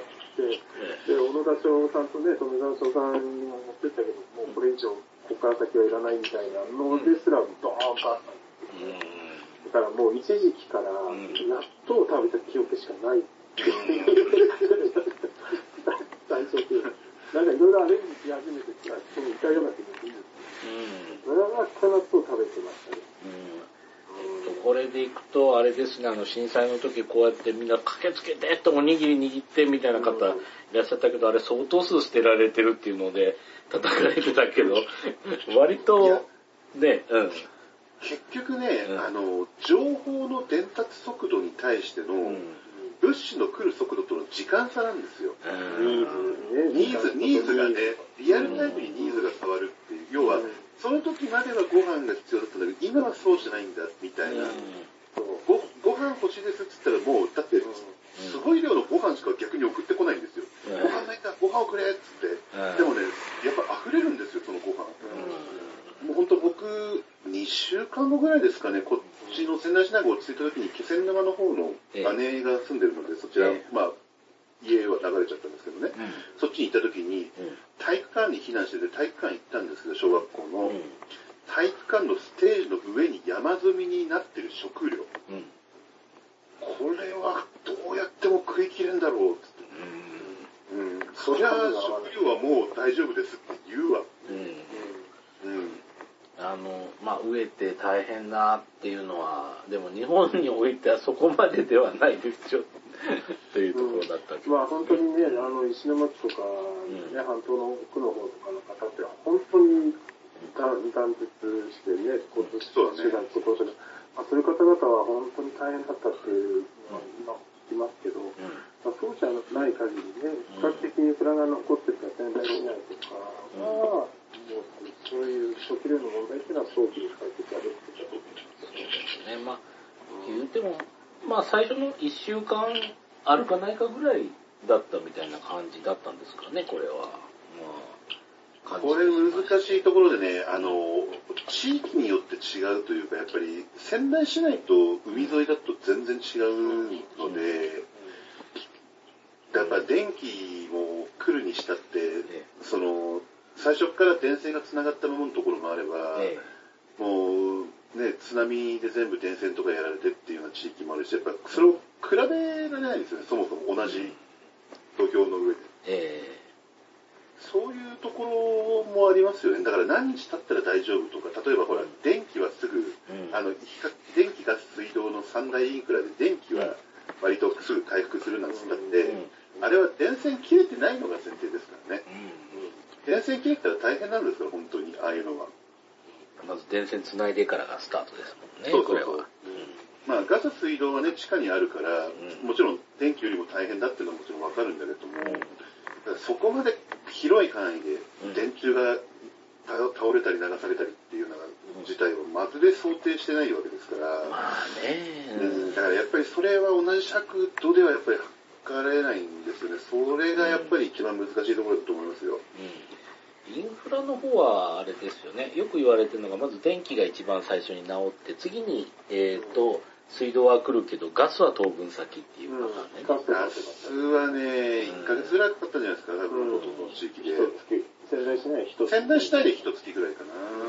で、小野田翔さんとね、富澤翔さんにも持ってったけど、もうこれ以上ここから先はいらないみたいなのですらドーンとあったんですよ。うんだからもう一時期から納豆を食べた記憶しかないっていう最初ってなんかいろいろアレンジし始めてきた人もいたような気がするんですけど、それは納豆食べてましたね。 うん、これでいくとあれですね、あの震災の時こうやってみんな駆けつけてっておにぎり握ってみたいな方いらっしゃったけど、あれ相当数捨てられてるっていうので叩かれてたけど割とね、うん。 結局ね、うん、あの情報の伝達速度に対しての、うん、物資の来る速度との時間差なんですよ。ニーズ、ニーズがね、リアルタイムにニーズが変わるっていう、要は、その時まではご飯が必要だったんだけど、今はそうじゃないんだ、みたいな。うん、ご, ご飯欲しいですって言ったらもう、だって、すごい量のご飯しか逆に送ってこないんですよ。うん、ご飯ないか、ご飯をくれっつって。うん、でもね、やっぱ溢れるんですよ、そのご飯。もう本当僕、にしゅうかんごぐらいですかね、こっちの仙台市内が落ち着いた時に気仙沼の方の姉が住んでるので、そちら、まあ、家は流れちゃったんですけどね、うん、そっちに行った時に、体育館に避難してて体育館行ったんですけど、小学校の、うん、体育館のステージの上に山積みになってる食料、うん、これはどうやっても食い切れんだろうって、うんうん、そりゃ食料はもう大丈夫ですって言うわ。うんうんあの、まあ、飢えて大変だっていうのは、でも日本においてはそこまでではないですよ。 というところだったけど、 うん、まあ本当にね、あの石巻とか、ね、うん、半島の奥の方とかの方って本当に断絶してね、こう手段ところで、まあ、そういう方々は本当に大変だったっていうのは今聞きますけど、うん、まあ、そうじゃない限りね、比較的インフラが残ってるか仙台市内とかは、うん、もうそういう食料の問題っていうのは早期に解決ができてたと思います。 そうですね。まあ、言うても、まあ最初のいっしゅうかんあるかないかぐらいだったみたいな感じだったんですかね、これは。まあ、 これ難しいところでね、あの、地域によって違うというか、やっぱり仙台市内と海沿いだと全然違うので、やっぱ電気も来るにしたって、その、最初から電線が繋がったままのところもあれば、もう、ね、津波で全部電線とかやられてっていうような地域もあるし、やっぱそれを比べられないんですよね、そもそも同じ土俵の上で。えー、そういうところもありますよね。だから何日経ったら大丈夫とか、例えばほら、電気はすぐ、うん、あの、電気、ガス、水道の三大インフラで電気は割とすぐ回復するなんつったって、うん、あれは電線切れてないのが前提ですからね。うん、電線切れたら大変なんですから、本当に、ああいうのは。 まず電線つないでからがスタートですもんね、そうそうそう、これは。 うん、まあガス水道はね、地下にあるから、うん、もちろん電気よりも大変だっていうのはもちろんわかるんだけども、うん、そこまで広い範囲で電柱が倒れたり流されたりっていうのが、自体をまずで想定してないわけですから、 まあね、 うん、だからやっぱりそれは同じ尺度ではやっぱり測れないんですよね。それがやっぱり一番難しいところだと思いますよ。うんインフラの方はあれですよね。よく言われてるのが、まず電気が一番最初に治って、次に、えっと、水道は来るけど、ガスは当分先っていうパターンね。 ガスはね、いっかげつぐらいかかったんじゃないですか、多分、ほとんどの地域で。 仙台市内一月。 仙台市内で一月ぐらいかな。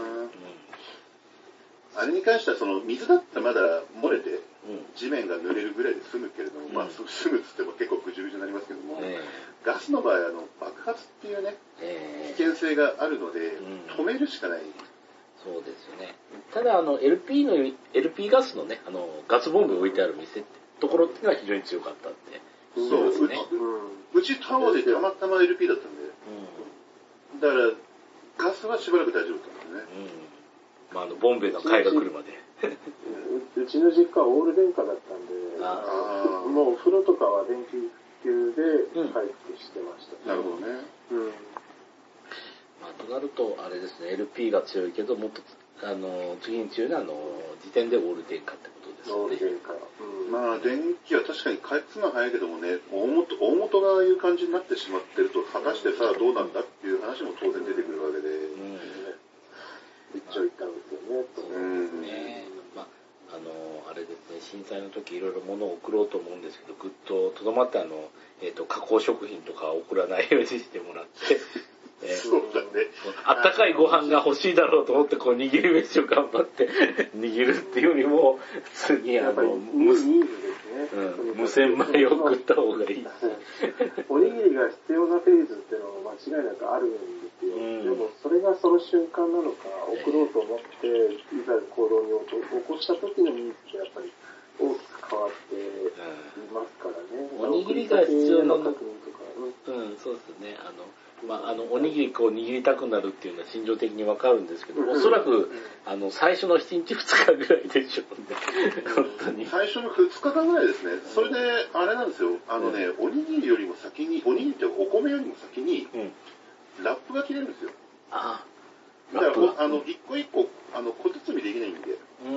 あれに関しては、その、水だったらまだ漏れて、地面が濡れるぐらいで済むけれども、まあ、済むっつっても結構ぐじゅぐじゅになりますけども、ガスの場合、あの、爆発っていうね、危険性があるので、止めるしかない。 そうですよね。ただ、あの、エルピー の、エルピー ガスのね、あの、ガスボンベを置いてある店って、ところっていうのは非常に強かったって。 そうですね。うちタワーでたまたま エルピー だったんで、だから、ガスはしばらく大丈夫だったんですね。 まあ、あの、ボンベの買いが来るまで。 うちの実家はオール電化だったんで、もうお風呂とかは電気給で回復してました、 うん。なるほどね。うん。 まあ、となると、あれですね、エルピー が強いけど、もっと、あの、次に強いのは、あの、時点でオール電化ってことですね。 オール電化。 うん、まあ、電気は確かに回復するのは早いけどもね、大元、大元がいう感じになってしまってると、果たしてさあどうなんだっていう話も当然出てくるわけで。うん一長一短ですよね。 そうですね。まあ、あの、あれですね、震災の時いろいろ物を送ろうと思うんですけど、ぐっととどまってあの、えっと、加工食品とか送らないようにしてもらって、 えー、そうだね。 あったかいご飯が欲しいだろうと思って、こう、握り飯を頑張って握るっていうよりも、普通にあの、無、うん、無洗米を送った方がいい。 おにぎりが必要なフェーズっていうのは間違いなくあるんですよ。うん、でも、それがその瞬間なのか、送ろうと思って、いざ行動に起こした時のニーズってやっぱり大きく変わっていますからね。 おにぎりが必要なの、うん、そうですね。あの、まあ、あの、おにぎりこう握りたくなるっていうのは心情的にわかるんですけど、おそらく、あの、最初のしちにちふつかぐらいでしょうね。本当に。 最初のふつかかんぐらいですね。それで、あれなんですよ。あのね、うん、おにぎりよりも先に、おにぎりってお米よりも先に、うん、ラップが切れるんですよ。ああ。だから、あの、一個一個、あの、小包みできないんで。うん。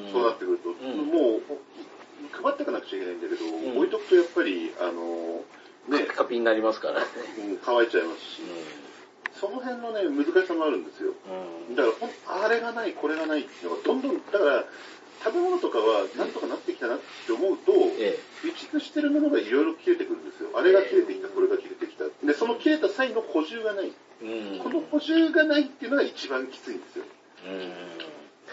そうなってくると、うん、もう、配っていかなくちゃいけないんだけど、うん、置いとくとやっぱり、あの、 ね、カピになりますからね。 うん、乾いちゃいますし、うん、その辺のね、難しさもあるんですよ。うん、だからほん、あれがない、これがないっていうのが、どんどん、だから、食べ物とかはなんとかなってきたなって思うと、ええ、備蓄してるものがいろいろ切れてくるんですよ。あれが切れてきた、これが切れてきた。で、その切れた際の補充がない。うん、この補充がないっていうのが一番きついんですよ。うん、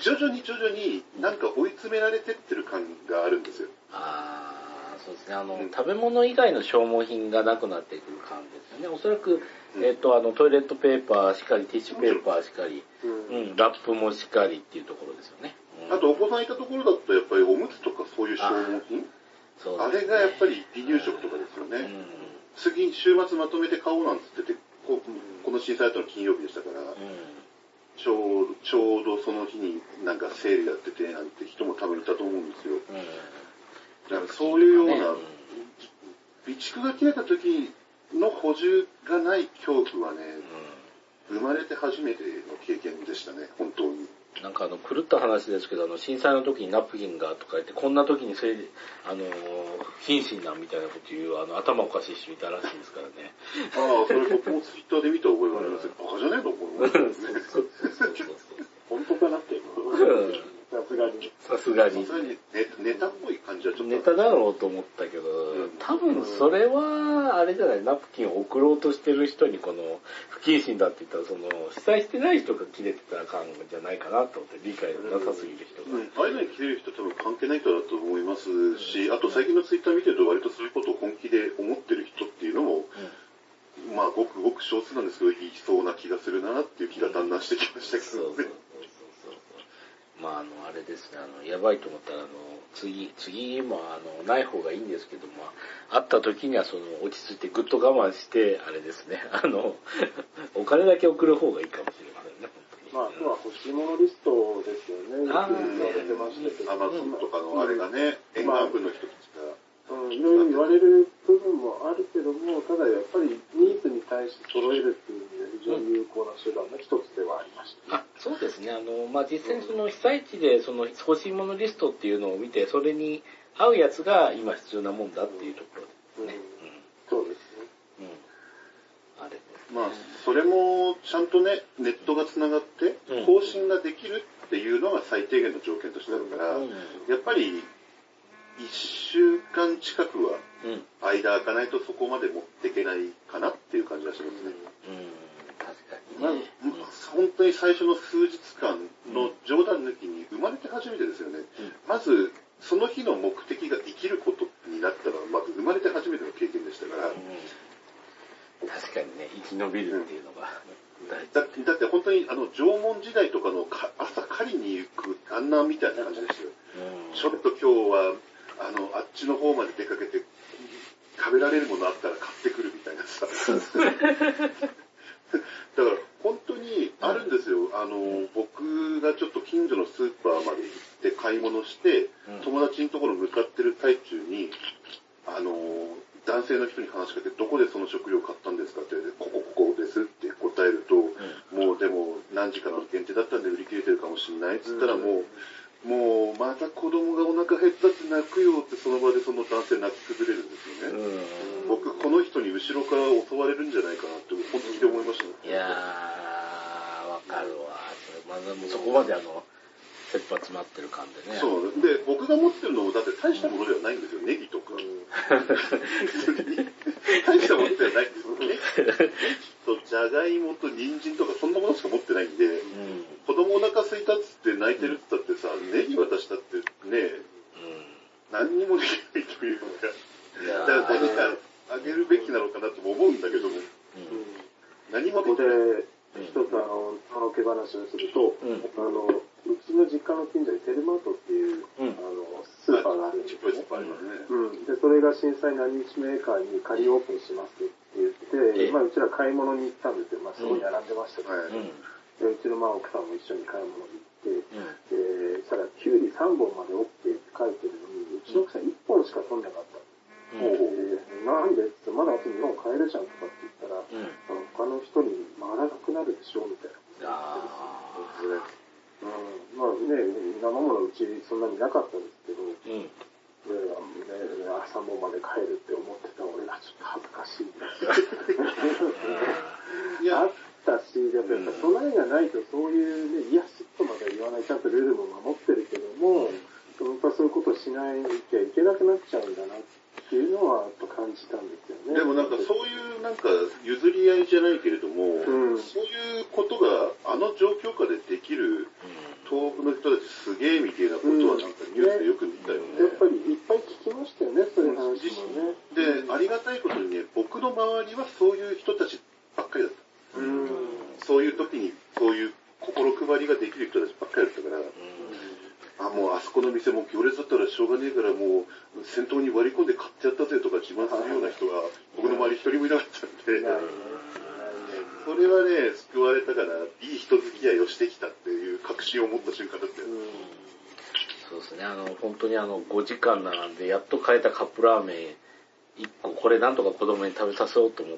徐々に徐々になんか追い詰められてってる感があるんですよ。 あそうですね、あの、うん、食べ物以外の消耗品がなくなってくる感じですよね。おそらく、うん、えっと、あの、トイレットペーパーしかり、ティッシュペーパーしかり、うん、うん、ラップもしかりっていうところですよね。 うん、あと、お子さんいたところだと、やっぱりおむつとかそういう消耗品うん、あれがやっぱり離乳食とかですよね。うん、次、週末まとめて買おうなんつってて、こ, この震災後の金曜日でしたから、うん、ちょうど、ちょうどその日になんかセールやっててなんて人も多分いたと思うんですよ。うん、だからそういうような、備蓄が切れた時の補充がない恐怖はね、うん、生まれて初めての経験でしたね、本当に。 なんかあの狂った話ですけど、あの震災の時にナプキンがとか言って、こんな時にそれあの不謹慎なみたいなこと言うあの頭おかしい人いたらしいですからね。 ああ、それ僕もツイッターで見た覚えがあります。バカじゃねえと思う。 本当かなっていうさすがに。 さすがに。 さすがにネタっぽい感じはちょっと。 ネタだろうと思ったけど、うん、多分それは、あれじゃない、ナプキンを送ろうとしてる人にこの、不謹慎だって言ったら、その、被災してない人が切れてたらあかんじゃないかなと思って、理解のなさすぎる人が。 うん、ああいうのに切れる人多分関係ない人だと思いますし、うん、あと最近のツイッター見てると割とそういうことを本気で思ってる人っていうのも、うん、まあごくごく少数なんですけど、いそうな気がするなっていう気がだんだんしてきましたけどね。そうそうそうまああの、あれですね、あの、やばいと思ったら、あの、次、次もあの、ない方がいいんですけども、会った時にはその、落ち着いてぐっと我慢して、あれですね、あの、お金だけ送る方がいいかもしれませんね、 本当に。まあ、あとは欲しいものリストですよね。 ああ、 言われてましたけど。 アマゾンとかのあれがね、沿岸部の人たちが。 うん、いろいろ言われる部分もあるけども、ただやっぱりニーズに対して揃えるっていう意味で非常に有効な手段の一つではありました、 ね。あ、そうですね。あの、まあ、実際にその被災地でその欲しいものリストっていうのを見て、それに合うやつが今必要なもんだっていうところですね。 うんうん、そうですね。 うん。あれですね。 まあ、それもちゃんとね、ネットが繋がって、更新ができるっていうのが最低限の条件としてあるから、うん、やっぱり、一週間近くは間空かないとそこまで持っていけないかなっていう感じがしますね。 うん、うん、確かに、ね。まあ、本当に最初の数日間の冗談抜きに生まれて初めてですよね。うん、まず、その日の目的が生きることになったのは、まず生まれて初めての経験でしたから。うん、 確かにね、生き延びるっていうのが。 うん、だ, だって本当にあの縄文時代とかのか朝狩りに行くあんなみたいな感じですよ。うん、ちょっと今日は、あの、あっちの方まで出かけて、食べられるものあったら買ってくるみたいなさ。だから、本当にあるんですよ。あの、僕がちょっと近所のスーパーまで行って買い物して、友達のところ向かってる最中に、あの、男性の人に話しかけて、どこでその食料買ったんですかって、ここここですって答えると、もうでも何時かの限定だったんで売り切れてるかもしれないっつったらもう、もう、また子供がお腹減ったって泣くよってその場でその男性泣き崩れるんですよね。僕、この人に後ろから襲われるんじゃないかなって本気で思いましたね。 いやー、わかるわ。まだもうそこまであの、切羽詰まってる感でね。 そう。で、僕が持ってるのもだって大したものではないんですよ。ネギとか。大したものではないんですよね。と、じゃがいもと人参とかそんなものしか持ってないんで、うん、子供お腹空いたっつって泣いてるっつったってさ、ネギ渡したってね、うん、何にもできないというか、だから何かあげるべきなのかなとも思うんだけども、うん、何もここで一つあの、あの手話をすると、うん、あの、うちの実家の近所にテルマートっていう、うん、あのスーパーがあるんですよね。うん。で、それが震災何日メーカーに仮オープンしますって言って、えー、まあうちら買い物に行ったんですよ。まあそこに並んでましたけど、うん、でうちのまあ奥さんも一緒に買い物に行って、うん、で、そしたらキュウリさんぼんまで OK って書いてるのに、うちの奥さんいっぽんしか取んなかった。うん、でなんでってまだあとにほん買えるじゃんとかって言ったら、うん、あの他の人に回らなくなるでしょみたいなこと言ってですね。うん、まあね、生ものうちそんなになかったんですけど、うん、でね、朝もまで帰るって思ってた俺がちょっと恥ずかしい。いやあったし、やっぱり備えがないとそういうね、いやしっとまでは言わない、ちゃんとルールも守ってるけども、うん、やっぱそういうことをしないきゃいけなくなっちゃうんだなっていうのはやっぱ感じたんですよね。 でもなんかそういうなんか譲り合いじゃないけれども、うん、そういうことがあの状況下でできる東北の人たちすげえみたいなことはなんかニュースでよく見たよね。 うん、やっぱりいっぱい聞きましたよね、そういう話もね。 で、ありがたいことにね、僕の周りはそういう人たちばっかりだった。うん、そういう時にそういう心配りができる人たちばっかりだったから、うん、あ、もうあそこの店も行列だったらしょうがねえかららもう先頭に割り込んで買ってやったぜとか自慢するような人が僕の周り一人もいなかったんで、それはね、救われたから、いい人付き合いをしてきたっていう確信を持った瞬間だったよ。 そうですね、あの、本当にあの、ごじかん並んで、やっと買えたカップラーメンいっこ、これなんとか子供に食べさせようと思って、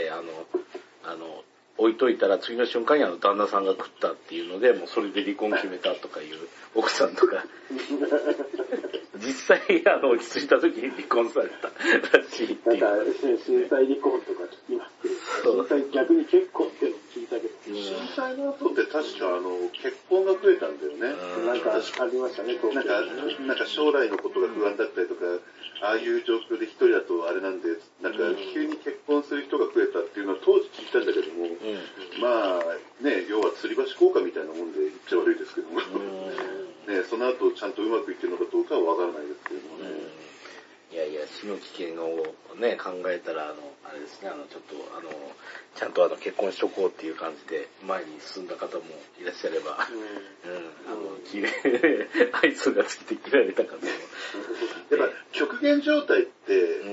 あの、あの、置いといたら次の瞬間にあの旦那さんが食ったっていうので、もうそれで離婚決めたとかいう奥さんとか、実際あの落ち着いた時に離婚されたらしいっていう。 なんか、震災離婚とか聞きますけど、震災逆に結婚っていうのを聞いたけど、 震災の後って確かあの、結婚が増えたんだよね。 なんかありましたね、 なんか、なんか将来のことが不安だったりとか、ああいう状況で一人だとあれなんで、なんか急に結婚する人が増えたっていうのは当時聞いたんだけども、うん、まあね、要は吊り橋効果みたいなもんで言っちゃ悪いですけども、ね、その後ちゃんとうまくいってるのかどうかはわからないですけどもね。 いやいや、死の危険をね、考えたら、あの、あれですね、あの、ちょっと、あの、ちゃんとあの、結婚しとこうっていう感じで、前に進んだ方もいらっしゃれば、うん、うん、あの、きれい、愛想がつきて切られた方も。 やっぱ、極限状態って、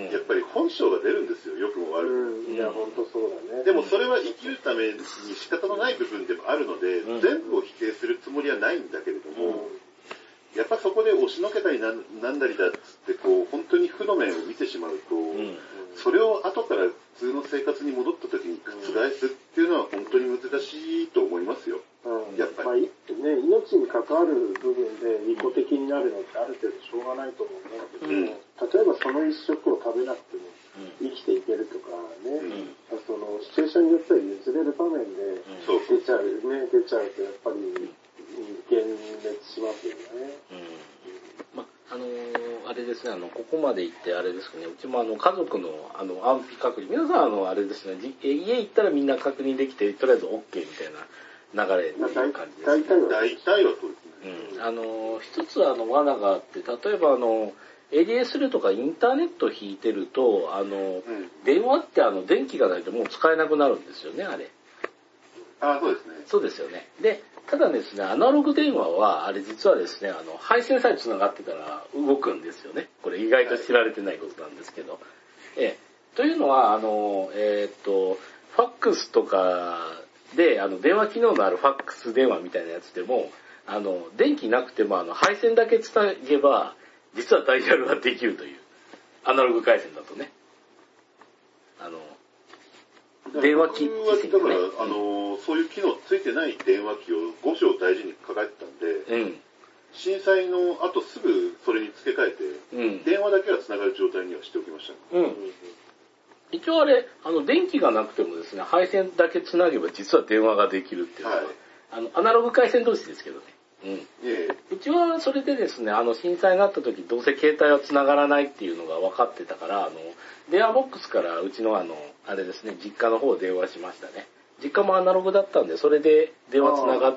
やっぱり本性が出るんですよ、良くも悪くも。 うん、いや、ほんとそうだね。 でもそれは生きるために仕方のない部分でもあるので、うん、全部を否定するつもりはないんだけれども、うんやっぱそこで押しのけたりなんなんだりだっつってこう本当に負の面を見てしまうと、うん、それを後から普通の生活に戻った時に覆すっていうのは本当に難しいと思いますよ。うん、やっぱり、 まあね、命に関わる部分で利己的になるのってある程度しょうがないと思うんだけど、うん、例えばその一食を食べなくても生きていけるとかね、うん、そのシチュエーションによっては譲れる場面で出ちゃうね、出ちゃうとやっぱり幻滅しますよね。 うん。ま、あのー、あれですね、あの、ここまで行ってあれですかね、うちもあの、家族のあの、安否確認、皆さんあの、あれですね、家行ったらみんな確認できて、とりあえず OK みたいな流れっていう感じですね。 大体はそうですね。 うん。あのー、一つあの、罠があって、例えばあの、エーディーエスエル とかインターネット引いてると、あの、うん、電話ってあの、電気がないともう使えなくなるんですよね、あれ。 ああ、そうですね。 そうですよね。で、ただですね、アナログ電話は、あれ実はですね、あの、配線さえ繋がってたら動くんですよね。これ意外と知られてないことなんですけど。はい、えというのは、あの、えっと、ファックスとかで、あの、電話機能のあるファックス電話みたいなやつでも、あの、電気なくても、あの、配線だけ繋げば、実はダイヤルができるという。アナログ回線だとね。あの、電話機、 僕はだから、あの、そういう機能ついてない電話機をごしょう大事に抱えてたんで、うん、震災の後すぐそれに付け替えて、うん、電話だけは繋がる状態にはしておきました、ね。うん。 一応あれ、あの、電気がなくてもですね、配線だけ繋げば実は電話ができるっていうのは、はい、あの、アナログ回線同士ですけどね。うん。ええ、うちはそれでですね、あの、震災になった時、どうせ携帯は繋がらないっていうのが分かってたから、あの、電話ボックスからうちのあの、あれですね、実家の方電話しましたね。実家もアナログだったんで、それで電話繋がって、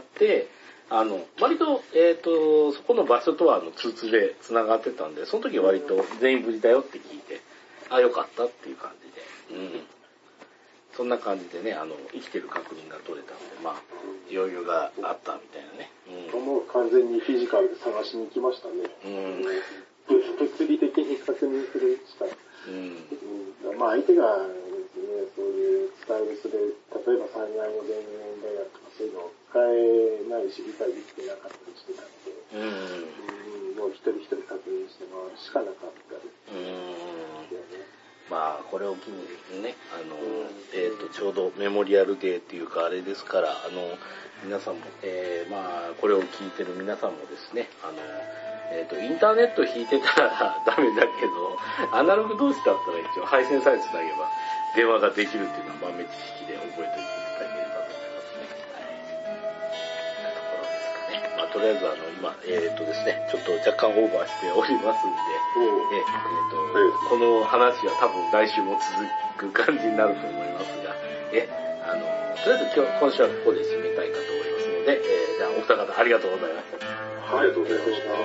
あの、割と、えっと、そこの場所とはあの、通知で繋がってたんで、その時は割と全員無事だよって聞いて、あ、よかったっていう感じで、うん。そんな感じでね、あの、生きてる確認が取れたんで、まあ、余裕があったみたいなね。 うん、もう完全にフィジカルで探しに行きましたね。うん、物理的に確認するしか。うんうん、まあ相手が、ね、そういう伝えるする、例えば災害の電源だとかそういうのを使えないし理解できてなかったりしてたので、うんうん、もう一人一人確認してもらうしかなかったり。うんね、まあこれを機にね、あの、えっと、ちょうどメモリアルデーっていうかあれですから、あの、皆さんも、えー、まあこれを聞いてる皆さんもですね、あの、えっと、インターネット引いてたらダメだけど、アナログ同士だったら一応配線さえ繋げば電話ができるっていうのは豆知識で覚えておいていただければと思いますね。はい。なところですかね。まあとりあえずあの今、えっとですね、ちょっと若干オーバーしておりますんで、えっと、この話は多分来週も続く感じになると思いますが、え、あの、とりあえず今日、今週はここで締めたいかと思いますので、えー、じゃあお二方ありがとうございました。 ありがとうございました。はい。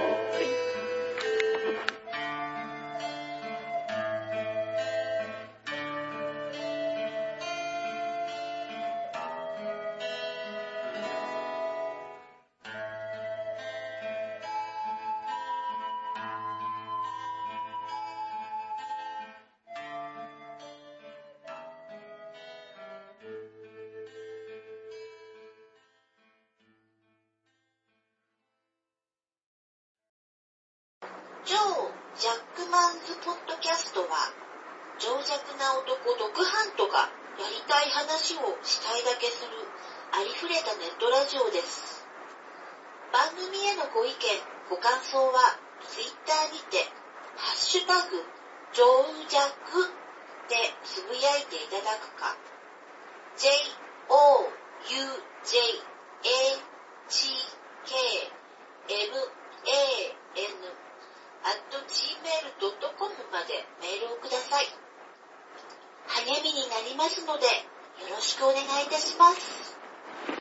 ジョー・ジャックマンズポッドキャストは、情弱な男ドクハントがやりたい話をしたいだけするありふれたネットラジオです。番組へのご意見、ご感想はツイッターにてハッシュタグジョージャックでつぶやいていただくか、ジェイオーユージェイエージーケーエムエーエヌ アット ジーメール ドット コム までメールをください。励みになりますのでよろしくお願いいたします。